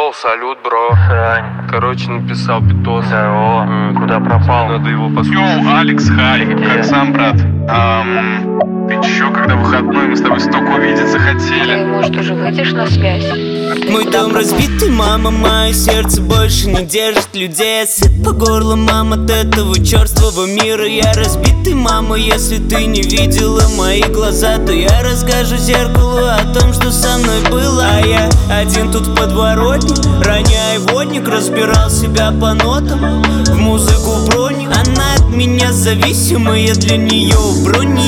Йоу, салют, бро. Сань. Короче, написал Питос. Здорово. Куда пропал? Надо его послушать. Йоу, Алекс, хай, Где? как сам, брат? Ты чё, когда выходной, мы с тобой столько увидеться Ты, хотели. может, уже выйдешь на связь? Мой дом разбитый, мама, мое сердце больше не держит людей. Я сыт по горло, мам, от этого черствого мира. Я разбитый, мама, если ты не видела мои глаза, то я расскажу зеркалу о том, что со мной было. А я один тут в подворотне, роняя водник, разбирал себя по нотам, в музыку проник. Она от меня зависима, я для нее броник.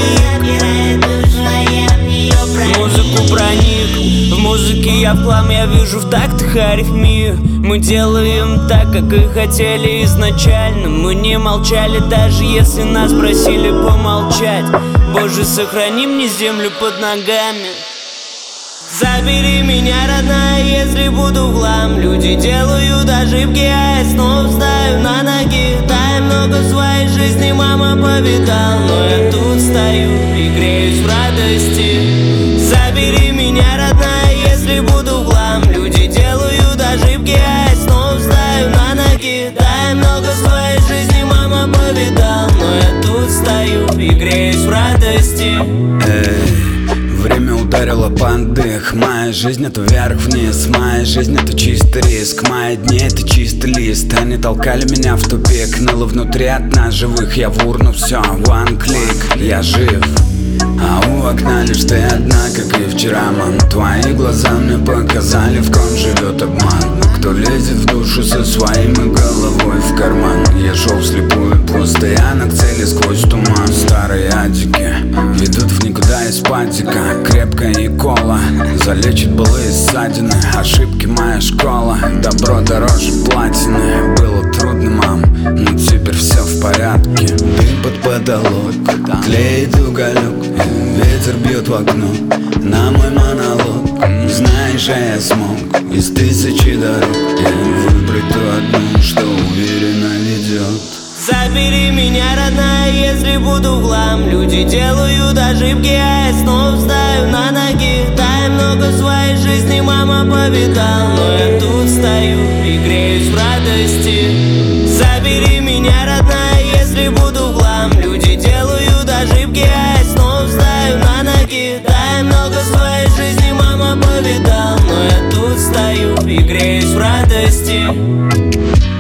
В музыку проник, в музыке я в хлам, я вижу в тактах арифмию. Мы делаем так, как и хотели изначально. Мы не молчали, даже если нас просили помолчать. Боже, сохрани мне землю под ногами. Забери меня, родная, если буду в хлам. Люди делают ошибки, а я снова встаю на ноги. Да, я много в своей жизни, мама, повидал, но я тут стою и греюсь в радости. Забери меня, родная, если буду в хлам. Люди делают ошибки, а я снова встаю на ноги. Да, я много в своей жизни, мама, повидал, но я тут стою и греюсь в радости. Время ударило под дых. Моя жизнь это вверх-вниз. Моя жизнь это чистый риск. Мои дни это чистый лист. Они толкали меня в тупик. Ныло внутри от нас живых. Я в урну, все, one click. Я жив, а у окна лишь ты одна, как и вчера, мам. Твои глаза мне показали, в ком живет обман. Но кто лезет в душу со своим и головой в карман? Я шел вслепую, постоянно к цели сквозь туман. Старые адики ведут в никуда из патика. Крепкая и кола залечит былые ссадины. Ошибки моя школа, добро дороже платины. Было трудно, мам, но теперь все в порядке. Дым под потолок, тлеет уголек, ветер бьет в окно на мой монолог. Знаешь, а я смог из тысячи дорог выбрать ту одну, что уверенно ведет. Забери меня, родная, если буду в хлам. Люди делают ошибки, а я снова встаю на ноги. Да, я много в своей жизни, мама, повидал, но я тут стою и греюсь в радости. Забери меня, родная, если буду в хлам. Люди делают ошибки, а я снова встаю на ноги. Да, я много в своей жизни, мама, повидал, но я тут стою и греюсь в радости.